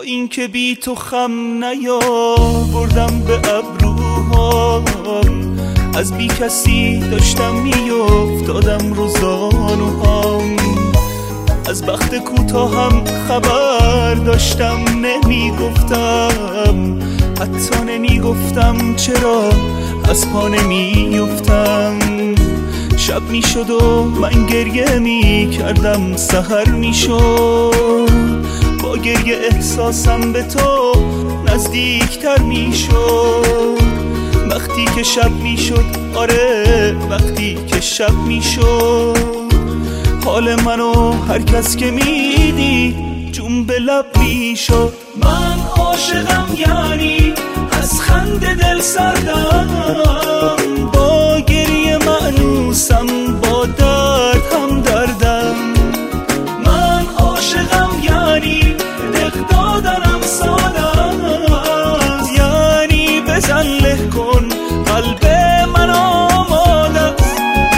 اینکه بی تو خم نیاوردم به ابروهام، از بی کسی داشتم میافتادم روزانوهام، از بخت کوتاهم خبر داشتم نمیگفتم، حتی نمیگفتم چرا از پا نمیافتم. شب میشد و من گریه میکردم، سحر میشد با گریه احساسم به تو نزدیکتر میشد. وقتی که شب میشد، آره وقتی که شب میشد، حال منو هر کس که میدید جون به لب میشد. من عاشقم یعنی از خنده دل سردم، با گریه مأنوسم با درد هم دردم. من عاشقم یعنی دق دادنم ساده است، یعنی بزن له کن قلب من آماده است.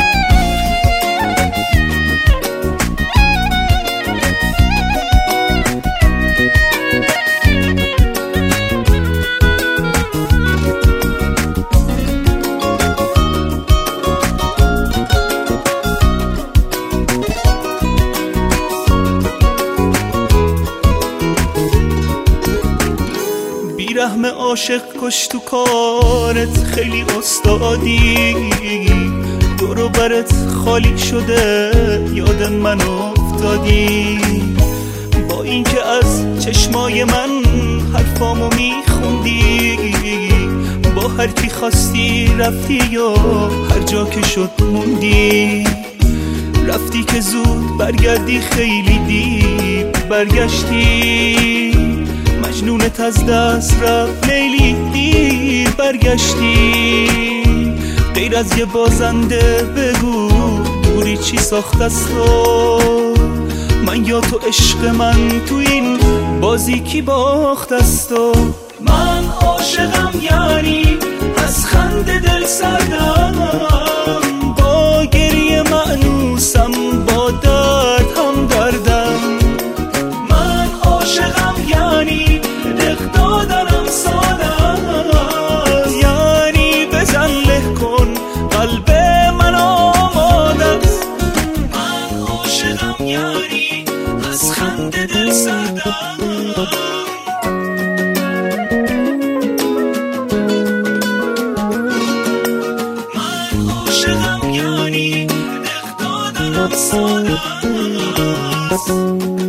رحم عاشق کش تو کارت خیلی استادی، دور و برت خالی شده یاد من افتادی. با اینکه از چشمای من حرفامو میخوندی، با هر کی خواستی رفتی و هر جا که شد موندی. رفتی که زود برگردی خیلی دیر برگشتی، مجنونت از دست رفت لیلی دیر برگشتی. غیر از یه بازنده بگو دوری چی ساخت است تو، من یا تو عشق من تو این بازی کی باخت است تو. من عاشقم یعنی از خنده دل سردم، با گریه مأنوسم با درد هم دردم. من عاشقم یعنی دق دادنم ساده است، یعنی بزن له کن قلب من آماده است. من عاشقم یعنی از خنده دل سردم، من عاشقم یعنی دق دادنم ساده است.